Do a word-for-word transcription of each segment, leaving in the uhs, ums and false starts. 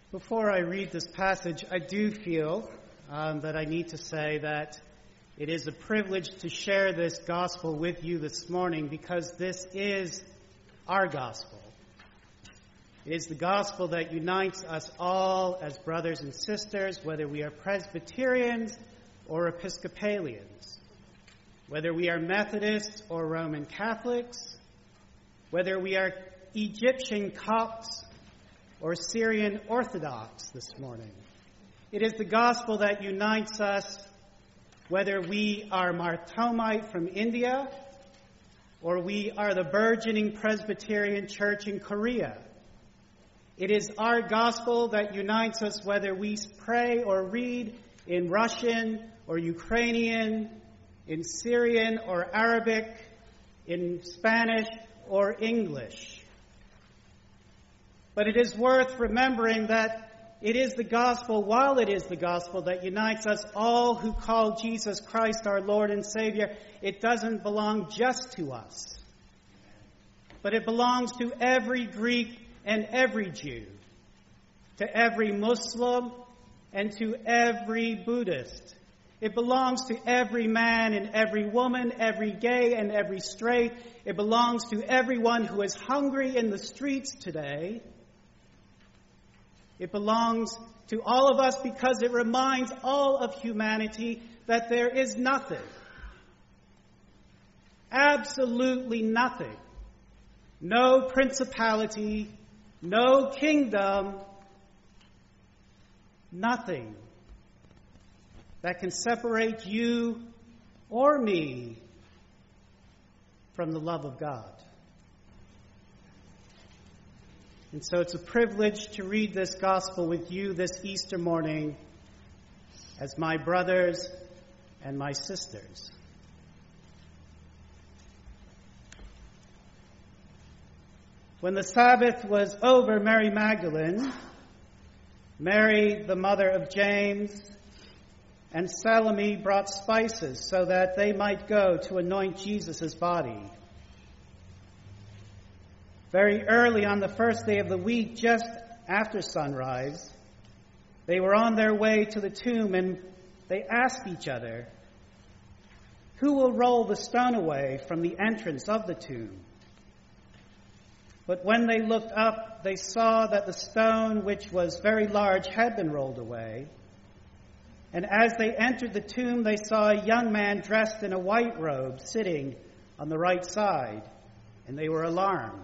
Before I read this passage, I do feel um, that I need to say that it is a privilege to share this gospel with you this morning because this is our gospel. It is the gospel that unites us all as brothers and sisters, whether we are Presbyterians or Episcopalians, whether we are Methodists or Roman Catholics, whether we are Egyptian Copts or Syrian Orthodox this morning. It is the gospel that unites us whether we are Marthomite from India or we are the burgeoning Presbyterian Church in Korea. It is our gospel that unites us whether we pray or read in Russian or Ukrainian, in Syrian or Arabic, in Spanish or English. But it is worth remembering that it is the gospel, while it is the gospel that unites us all who call Jesus Christ our Lord and Savior, it doesn't belong just to us. But it belongs to every Greek and every Jew, to every Muslim and to every Buddhist. It belongs to every man and every woman, every gay and every straight. It belongs to everyone who is hungry in the streets today. It belongs to all of us because it reminds all of humanity that there is nothing, absolutely nothing, no principality, no kingdom, nothing that can separate you or me from the love of God. And so it's a privilege to read this gospel with you this Easter morning as my brothers and my sisters. When the Sabbath was over, Mary Magdalene, Mary, the mother of James, and Salome brought spices so that they might go to anoint Jesus' body. Very early on the first day of the week, just after sunrise, they were on their way to the tomb and they asked each other, "Who will roll the stone away from the entrance of the tomb?" But when they looked up, they saw that the stone, which was very large, had been rolled away. And as they entered the tomb, they saw a young man dressed in a white robe sitting on the right side, and they were alarmed.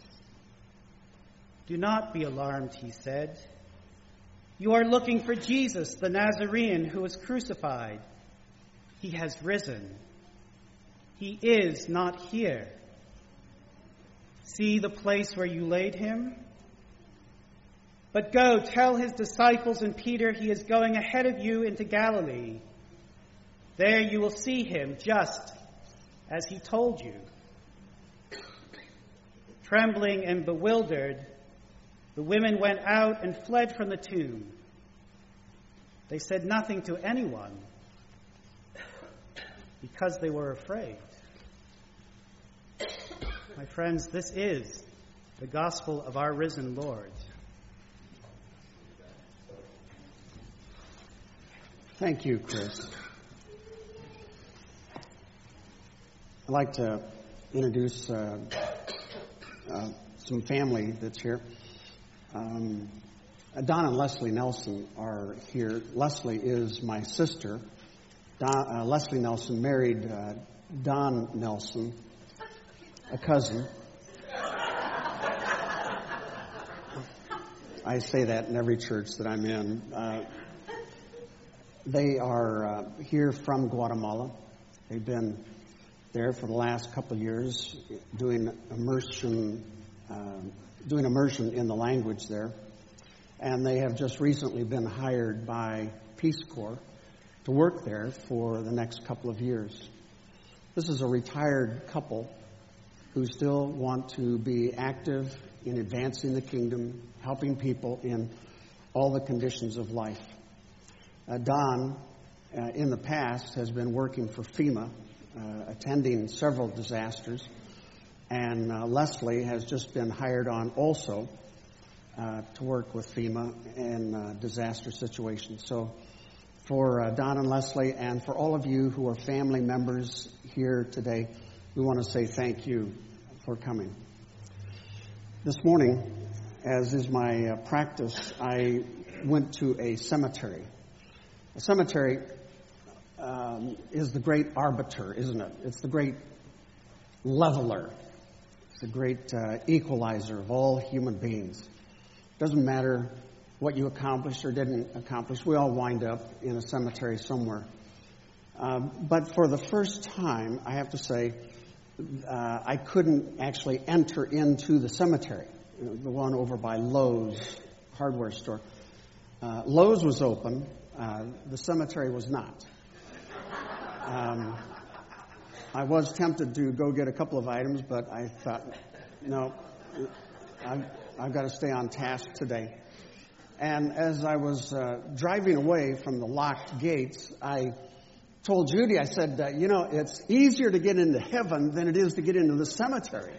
"Do not be alarmed," he said. "You are looking for Jesus, the Nazarene, who was crucified. He has risen. He is not here. See the place where you laid him? But go, tell his disciples and Peter he is going ahead of you into Galilee. There you will see him, just as he told you." Trembling and bewildered, the women went out and fled from the tomb. They said nothing to anyone because they were afraid. My friends, this is the gospel of our risen Lord. Thank you, Chris. I'd like to introduce uh, uh, some family that's here. Um, Don and Leslie Nelson are here. Leslie is my sister. Don, uh, Leslie Nelson married uh, Don Nelson, a cousin. I say that in every church that I'm in. Uh, they are uh, here from Guatemala. They've been there for the last couple of years doing immersion uh, doing immersion in the language there. And they have just recently been hired by Peace Corps to work there for the next couple of years. This is a retired couple who still want to be active in advancing the kingdom, helping people in all the conditions of life. Uh, Don, uh, in the past, has been working for FEMA, uh, attending several disasters. And uh, Leslie has just been hired on also uh, to work with FEMA in uh, disaster situations. So for uh, Don and Leslie and for all of you who are family members here today, we want to say thank you for coming. This morning, as is my uh, practice, I went to a cemetery. A cemetery um, is the great arbiter, isn't it? It's the great leveler. It's the great uh, equalizer of all human beings. Doesn't matter what you accomplished or didn't accomplish. We all wind up in a cemetery somewhere. Um, but for the first time, I have to say, uh, I couldn't actually enter into the cemetery, you know, the one over by Lowe's hardware store. Uh, Lowe's was open. Uh, the cemetery was not. Um, I was tempted to go get a couple of items, but I thought, no, I've, I've got to stay on task today. And as I was uh, driving away from the locked gates, I told Judy, I said, uh, you know, it's easier to get into heaven than it is to get into the cemetery.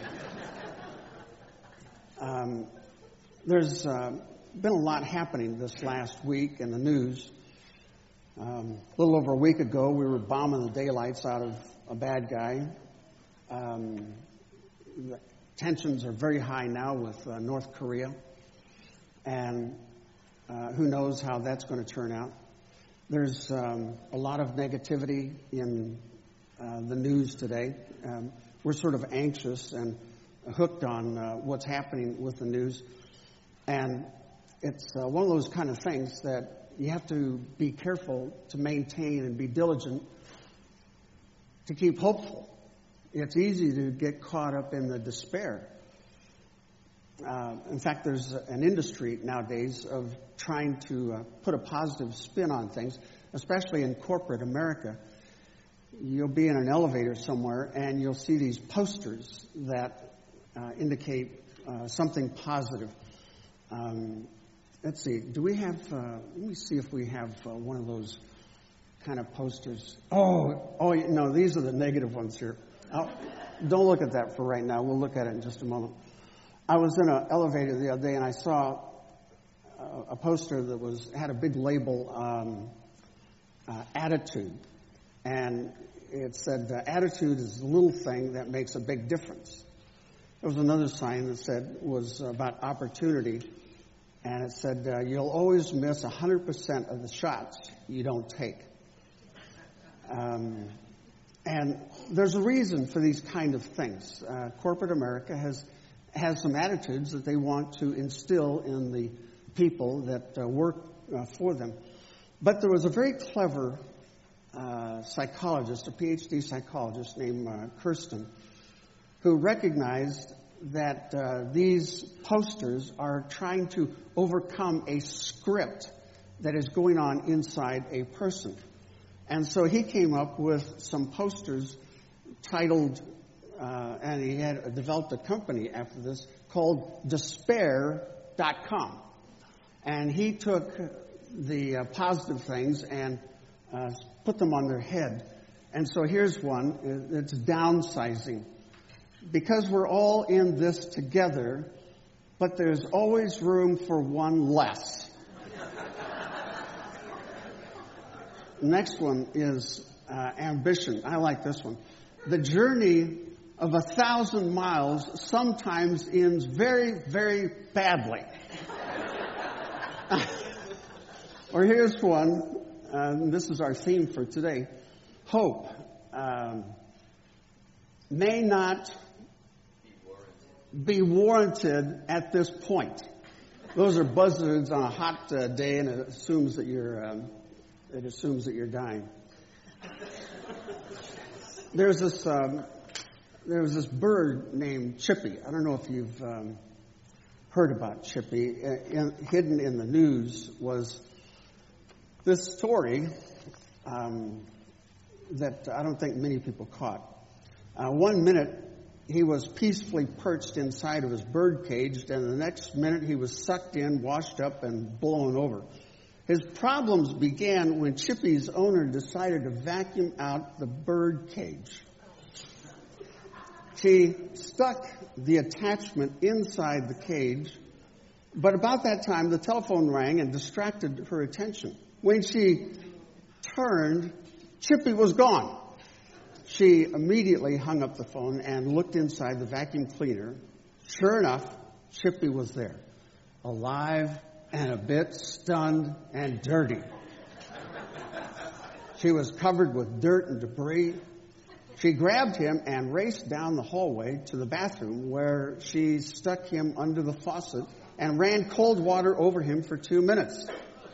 um, there's uh, been a lot happening this last week in the news. Um, a little over a week ago, we were bombing the daylights out of a bad guy. Um, the tensions are very high now with uh, North Korea. And uh, who knows how that's going to turn out. There's um, a lot of negativity in uh, the news today. Um, we're sort of anxious and hooked on uh, what's happening with the news. And it's uh, one of those kind of things that you have to be careful to maintain and be diligent to keep hopeful. It's easy to get caught up in the despair. Uh, in fact, there's an industry nowadays of trying to uh, put a positive spin on things, especially in corporate America. You'll be in an elevator somewhere and you'll see these posters that uh, indicate uh, something positive. Um, let's see, do we have, uh, let me see if we have uh, one of those kind of posters. Oh, oh no, these are the negative ones here. I'll, don't look at that for right now. We'll look at it in just a moment. I was in an elevator the other day and I saw a poster that was had a big label, um, uh, attitude. And it said, uh, attitude is a little thing that makes a big difference. There was another sign that said, was about opportunity. And it said, uh, you'll always miss one hundred percent of the shots you don't take. Um, and there's a reason for these kind of things. Uh, corporate America has has some attitudes that they want to instill in the people that uh, work uh, for them. But there was a very clever uh, psychologist, a P H D psychologist named uh, Kirsten, who recognized that uh, these posters are trying to overcome a script that is going on inside a person. And so he came up with some posters titled Uh, and he had developed a company after this called despair dot com. And he took the uh, positive things and uh, put them on their head. And so here's one. It's downsizing. Because we're all in this together, but there's always room for one less. Next one is uh, ambition. I like this one. The journey of a thousand miles sometimes ends very, very badly. Or here's one, uh, this is our theme for today. Hope um, may not be warranted at this point. Those are buzzards on a hot uh, day, and it assumes that you're um, it assumes that you're dying. There's this um, there was this bird named Chippy. I don't know if you've um, heard about Chippy. In, hidden in the news was this story um, that I don't think many people caught. Uh, one minute he was peacefully perched inside of his bird cage, and the next minute he was sucked in, washed up, and blown over. His problems began when Chippy's owner decided to vacuum out the bird cage. She stuck the attachment inside the cage, But about that time, the telephone rang and distracted her attention. When she turned, Chippy was gone. She immediately hung up the phone and looked inside the vacuum cleaner. Sure enough, Chippy was there, alive and a bit stunned and dirty. She was covered with dirt and debris. She grabbed him and raced down the hallway to the bathroom, where she stuck him under the faucet and ran cold water over him for two minutes.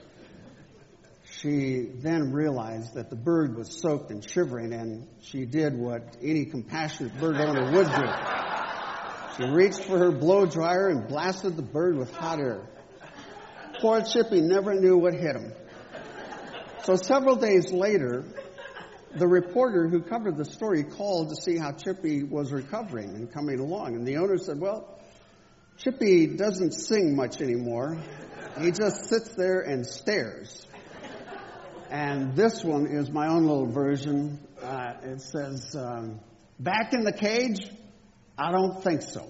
She then realized that the bird was soaked and shivering, and she did what any compassionate bird owner would do. She reached for her blow dryer and blasted the bird with hot air. Poor Chippy never knew what hit him. So several days later, the reporter who covered the story called to see how Chippy was recovering and coming along. And the owner said, well, Chippy doesn't sing much anymore. He just sits there and stares. And this one is my own little version. Uh, it says, um, back in the cage? I don't think so.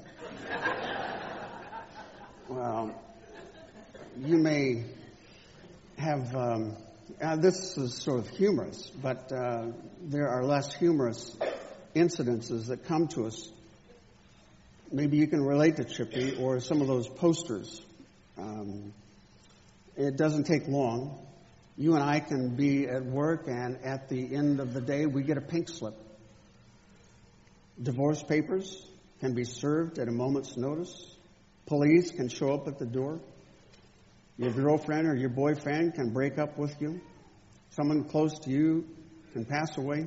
Well, you may have, um, uh, this is sort of humorous, but uh, there are less humorous incidences that come to us. Maybe you can relate to Chippy or some of those posters. Um, it doesn't take long. You and I can be at work, and at the end of the day, we get a pink slip. Divorce papers can be served at a moment's notice. Police can show up at the door. Your girlfriend or your boyfriend can break up with you. Someone close to you can pass away.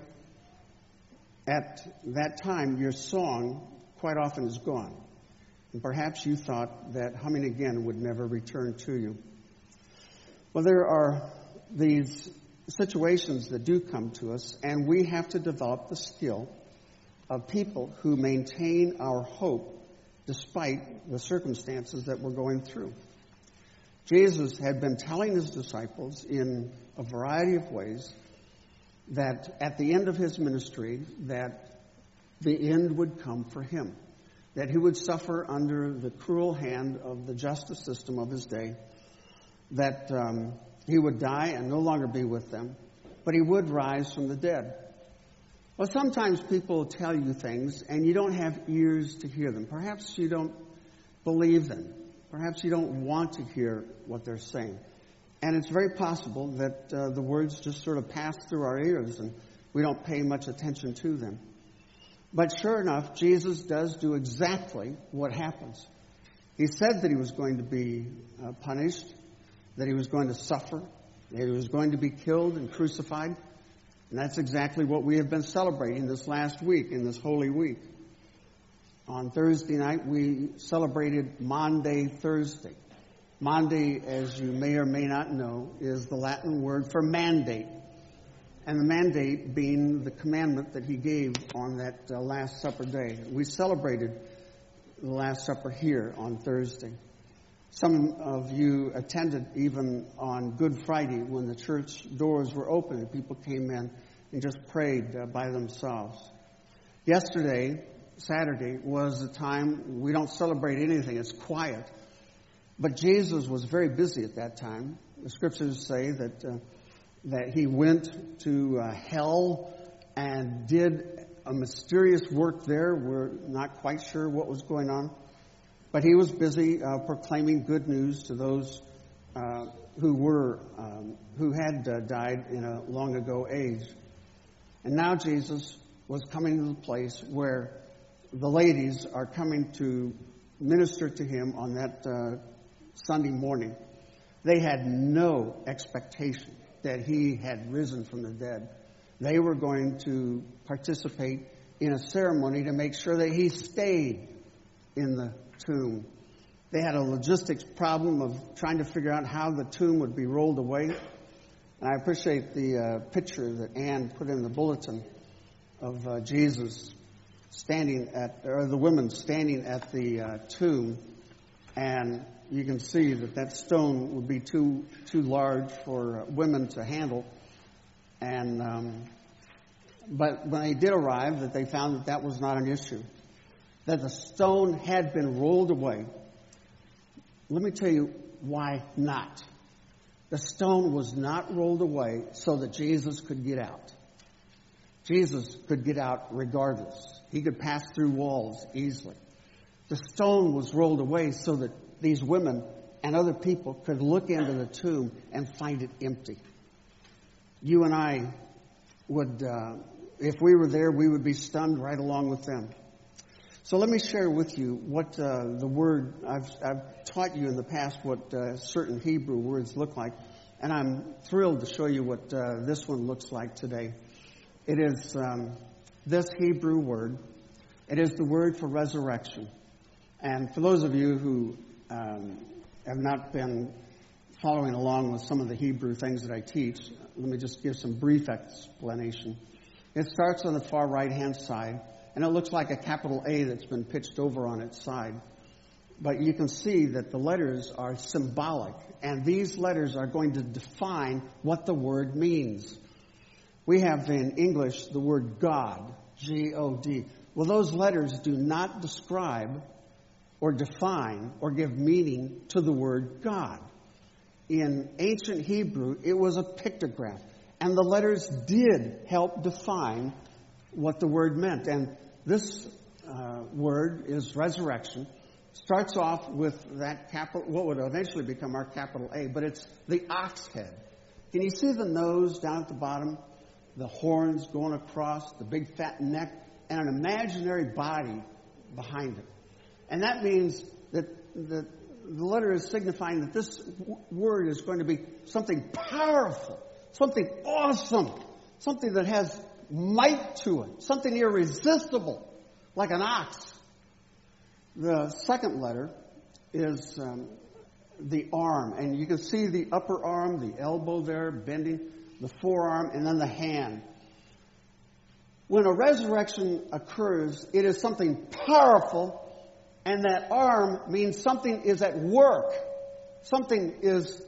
At that time, your song quite often is gone. And perhaps you thought that humming again would never return to you. Well, there are these situations that do come to us, and we have to develop the skill of people who maintain our hope despite the circumstances that we're going through. Jesus had been telling his disciples in a variety of ways that at the end of his ministry, that the end would come for him, that he would suffer under the cruel hand of the justice system of his day, that um, he would die and no longer be with them, but he would rise from the dead. Well, sometimes people tell you things and you don't have ears to hear them. Perhaps you don't believe them. Perhaps you don't want to hear what they're saying. And it's very possible that uh, the words just sort of pass through our ears and we don't pay much attention to them. But sure enough, Jesus does do exactly what happens. He said that he was going to be uh, punished, that he was going to suffer, that he was going to be killed and crucified. And that's exactly what we have been celebrating this last week, in this Holy Week. On Thursday night, we celebrated Maundy Thursday. Maundy, as you may or may not know, is the Latin word for mandate. And the mandate being the commandment that he gave on that uh, Last Supper day. We celebrated the Last Supper here on Thursday. Some of you attended even on Good Friday when the church doors were open and people came in and just prayed uh, by themselves. Yesterday, Saturday, was a time we don't celebrate anything. It's quiet. But Jesus was very busy at that time. The scriptures say that uh, that he went to uh, hell and did a mysterious work there. We're not quite sure what was going on. But he was busy uh, proclaiming good news to those uh, who were um, who had uh, died in a long ago age. And now Jesus was coming to the place where the ladies are coming to minister to him on that uh, Sunday morning. They had no expectation that he had risen from the dead. They were going to participate in a ceremony to make sure that he stayed in the tomb. They had a logistics problem of trying to figure out how the tomb would be rolled away. And I appreciate the uh, picture that Ann put in the bulletin of uh, Jesus standing at, or the women standing at the uh, tomb. And you can see that that stone would be too too large for women to handle. And um, but when they did arrive, that they found that that was not an issue. That the stone had been rolled away. let me tell you why not. The stone was not rolled away so that Jesus could get out. Jesus could get out regardless. He could pass through walls easily. The stone was rolled away so that these women and other people could look into the tomb and find it empty. You and I would, uh, if we were there, we would be stunned right along with them. So let me share with you what uh, the word, I've, I've taught you in the past what uh, certain Hebrew words look like, and I'm thrilled to show you what uh, this one looks like today. It is um, this Hebrew word. It is the word for resurrection. And for those of you who um, have not been following along with some of the Hebrew things that I teach, let me just give some brief explanation. It starts on the far right-hand side, and it looks like a capital A that's been pitched over on its side. But you can see that the letters are symbolic, and these letters are going to define what the word means. We have in English the word God, G O D. Well, those letters do not describe or define or give meaning to the word God. In ancient Hebrew, it was a pictograph, and the letters did help define what the word meant. And this uh, word is resurrection. Starts off with that capital, what would eventually become our capital A, but it's the ox head. Can you see the nose down at the bottom? The horns going across, the big fat neck, and an imaginary body behind it. And that means that the, the letter is signifying that this w- word is going to be something powerful, something awesome, something that has might to it, something irresistible, like an ox. The second letter is um, the arm, and you can see the upper arm, the elbow there bending, the forearm, and then the hand. When a resurrection occurs, it is something powerful, and that arm means something is at work. Something is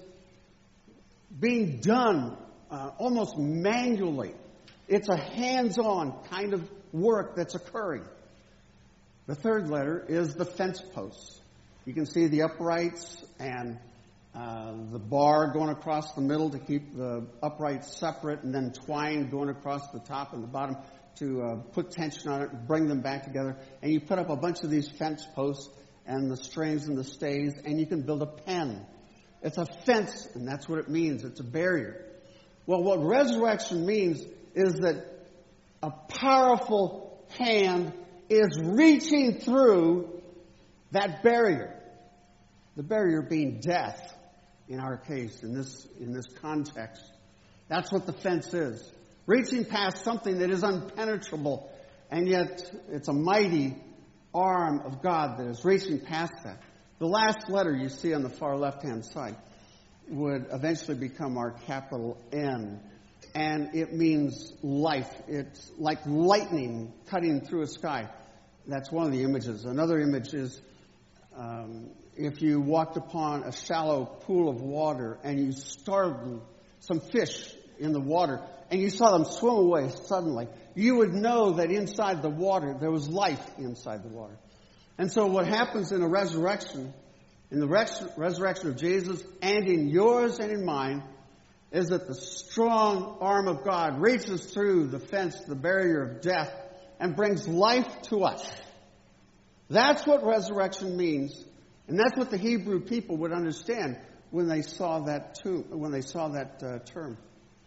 being done uh, almost manually. It's a hands-on kind of work that's occurring. The third letter is the fence posts. You can see the uprights and uh, the bar going across the middle to keep the uprights separate, and then twine going across the top and the bottom to uh, put tension on it and bring them back together. And you put up a bunch of these fence posts and the strings and the stays, and you can build a pen. It's a fence, and that's what it means. It's a barrier. Well, what resurrection means is that a powerful hand is reaching through that barrier. The barrier being death, in our case, in this in this context. That's what the fence is. Reaching past something that is unpenetrable, and yet it's a mighty arm of God that is reaching past that. The last letter you see on the far left-hand side would eventually become our capital N. And it means life. It's like lightning cutting through a sky. That's one of the images. Another image is um, if you walked upon a shallow pool of water and you startled some fish in the water and you saw them swim away suddenly, you would know that inside the water there was life inside the water. And so what happens in a resurrection, in the res- resurrection of Jesus and in yours and in mine, is that the strong arm of God reaches through the fence, the barrier of death, and brings life to us. That's what resurrection means, and that's what the Hebrew people would understand when they saw that tomb, when they saw that uh, term.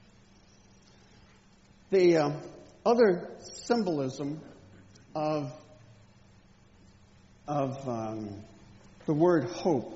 The uh, other symbolism of of um, the word hope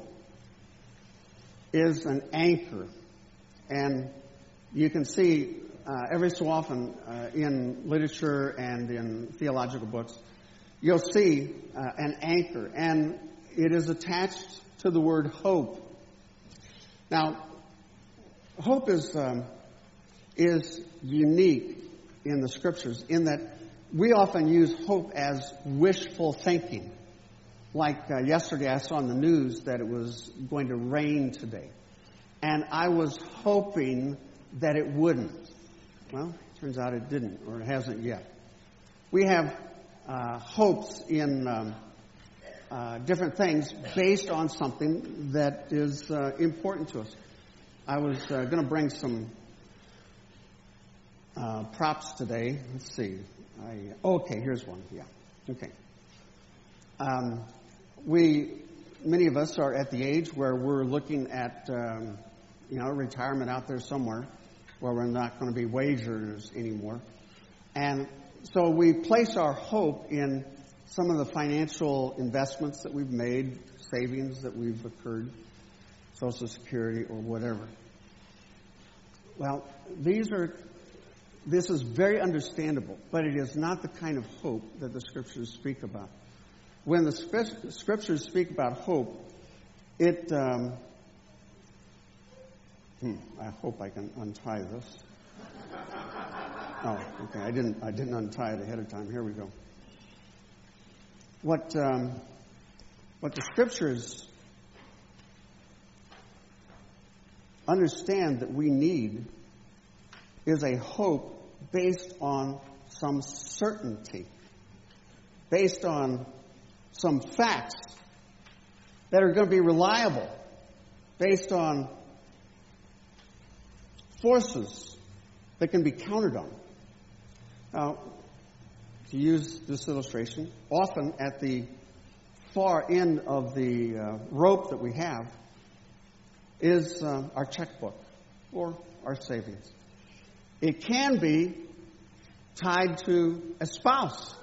is an anchor. And you can see uh, every so often uh, in literature and in theological books, you'll see uh, an anchor, and it is attached to the word hope. Now, hope is um, is unique in the Scriptures in that we often use hope as wishful thinking. Like uh, yesterday I saw in the news that it was going to rain today. And I was hoping that it wouldn't. Well, it turns out it didn't, or it hasn't yet. We have uh, hopes in um, uh, different things based on something that is uh, important to us. I was uh, going to bring some uh, props today. Let's see. I, okay, here's one. Yeah. Okay. Um, we, many of us are at the age where we're looking at, um, you know, retirement out there somewhere where we're not going to be wage earners anymore. And so we place our hope in some of the financial investments that we've made, savings that we've accrued, Social Security or whatever. Well, these are, this is very understandable, but it is not the kind of hope that the Scriptures speak about. When the Scriptures speak about hope, it, um, hmm, I hope I can untie this. Oh, okay, I didn't, I didn't untie it ahead of time. Here we go. What, um, what the Scriptures understand that we need is a hope based on some certainty, based on some facts that are going to be reliable, based on forces that can be counted on. Now, to use this illustration, often at the far end of the uh, rope that we have is uh, our checkbook or our savings. It can be tied to a spouse.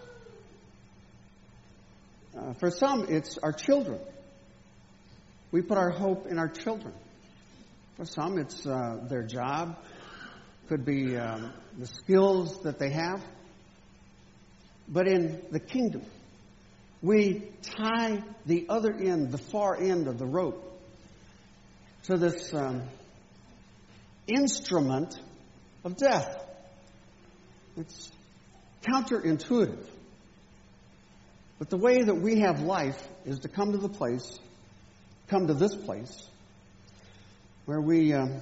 Uh, for some, it's our children. We put our hope in our children. For some, it's uh, their job. Could be um, the skills that they have. But in the kingdom, we tie the other end, the far end of the rope, to this um, instrument of death. It's counterintuitive. But the way that we have life is to come to the place, come to this place, where we um,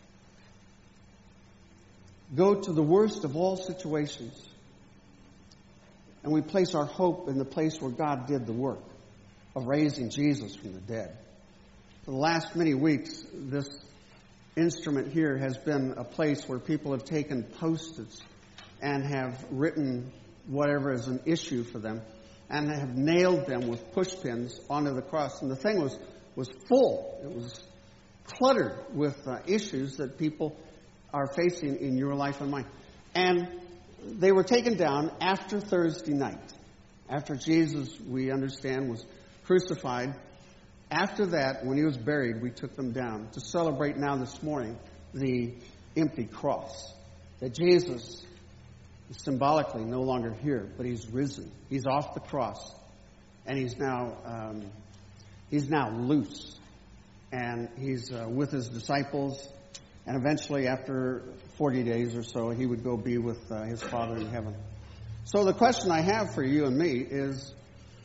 go to the worst of all situations, and we place our hope in the place where God did the work of raising Jesus from the dead. For the last many weeks, this instrument here has been a place where people have taken Post-its and have written whatever is an issue for them and have nailed them with push pins onto the cross. And the thing was, was full. It was cluttered with uh, issues that people are facing in your life and mine. And they were taken down after Thursday night. After Jesus, we understand, was crucified. After that, when he was buried, we took them down to celebrate now this morning the empty cross. That Jesus is symbolically no longer here, but he's risen. He's off the cross. And he's now, um, he's now loose. And he's uh, with his disciples. And eventually, after forty days or so, he would go be with uh, his Father in heaven. So the question I have for you and me is,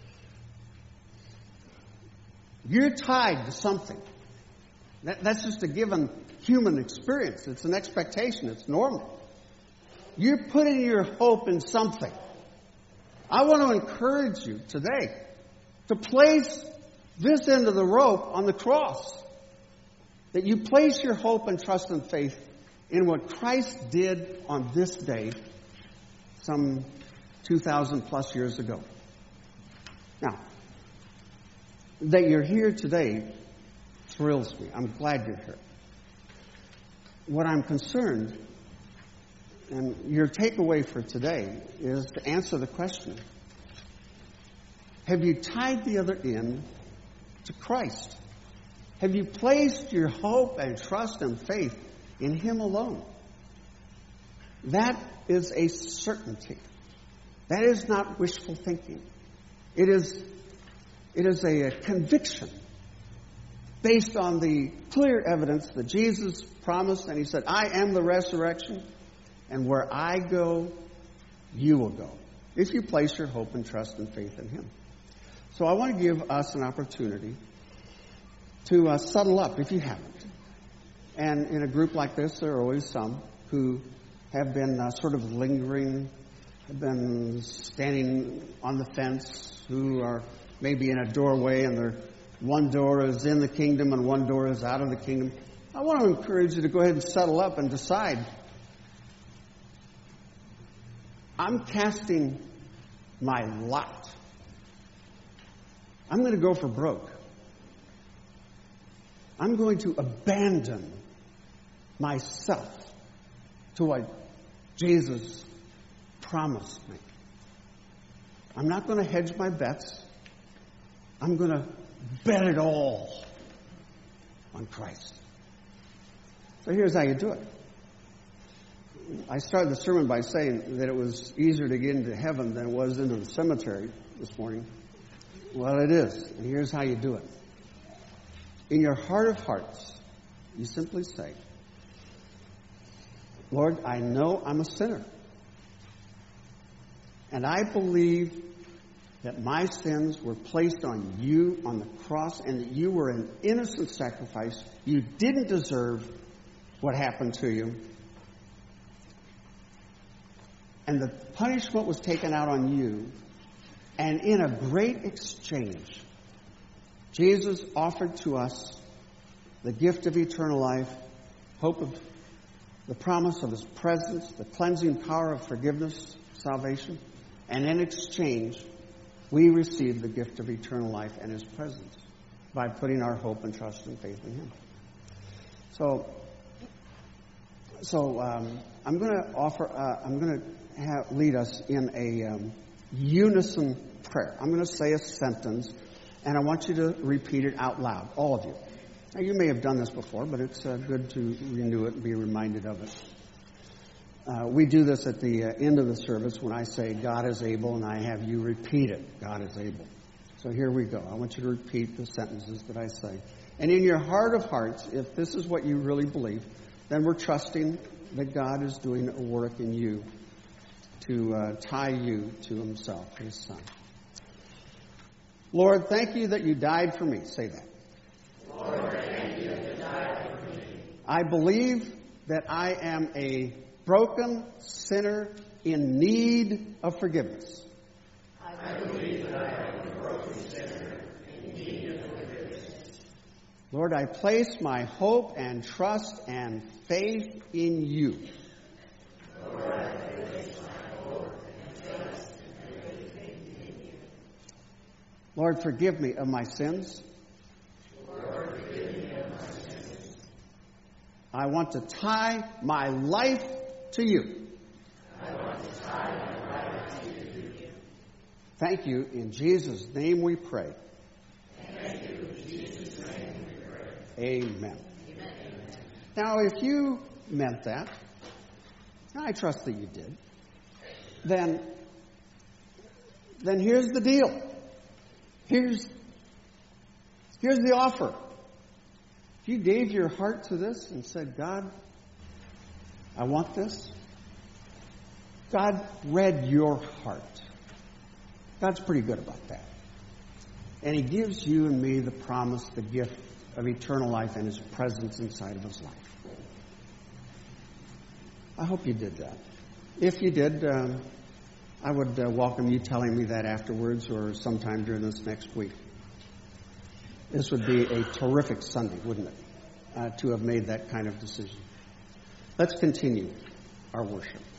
you're tied to something. That, that's just a given human experience. It's an expectation. It's normal. You're putting your hope in something. I want to encourage you today to place this end of the rope on the cross. That you place your hope and trust and faith in what Christ did on this day some two thousand plus years ago. Now, that you're here today thrills me. I'm glad you're here. What I'm concerned, and your takeaway for today, is to answer the question, have you tied the other end to Christ? Have you placed your hope and trust and faith in him alone? That is a certainty. That is not wishful thinking. It is, it is a, a conviction based on the clear evidence that Jesus promised, and he said, I am the resurrection, and where I go, you will go, if you place your hope and trust and faith in him. So I want to give us an opportunity to uh, settle up if you haven't. And in a group like this, there are always some who have been uh, sort of lingering, have been standing on the fence, who are maybe in a doorway and there, one door is in the kingdom and one door is out of the kingdom. I want to encourage you to go ahead and settle up and decide. I'm casting my lot. I'm going to go for broke. I'm going to abandon myself to what Jesus promised me. I'm not going to hedge my bets. I'm going to bet it all on Christ. So here's how you do it. I started the sermon by saying that it was easier to get into heaven than it was into the cemetery this morning. Well, it is. And here's how you do it. In your heart of hearts, you simply say, Lord, I know I'm a sinner. And I believe that my sins were placed on you on the cross and that you were an innocent sacrifice. You didn't deserve what happened to you. And the punishment was taken out on you. And in a great exchange, Jesus offered to us the gift of eternal life, hope of the promise of his presence, the cleansing power of forgiveness, salvation. And in exchange, we receive the gift of eternal life and his presence by putting our hope and trust and faith in him. So, so um, I'm going to offer. Uh, I'm going to have, lead us in a um, unison prayer. I'm going to say a sentence, and I want you to repeat it out loud, all of you. Now, you may have done this before, but it's uh, good to renew it and be reminded of it. Uh, we do this at the uh, end of the service when I say, God is able, and I have you repeat it. God is able. So here we go. I want you to repeat the sentences that I say. And in your heart of hearts, if this is what you really believe, then we're trusting that God is doing a work in you to uh, tie you to himself, his son. Lord, thank you that you died for me. Say that. Lord, thank you that you died for me. I believe that I am a broken sinner in need of forgiveness. I believe that I am a broken sinner in need of forgiveness. Lord, I place my hope and trust and faith in you. Lord, I place my hope and trust and faith in you. Lord, forgive me of my sins. Lord, forgive me of my sins. I want to tie my life to you. I want to tie my life to you. Thank you. In Jesus' name we pray. Thank you. In Jesus' name we pray. Amen. Amen. Now, if you meant that, and I trust that you did, then, then here's the deal. Here's, here's the offer. If you gave your heart to this and said, God, I want this, God read your heart. God's pretty good about that. And he gives you and me the promise, the gift of eternal life and his presence inside of his life. I hope you did that. If you did, um, I would uh, welcome you telling me that afterwards or sometime during this next week. This would be a terrific Sunday, wouldn't it, uh, to have made that kind of decision. Let's continue our worship.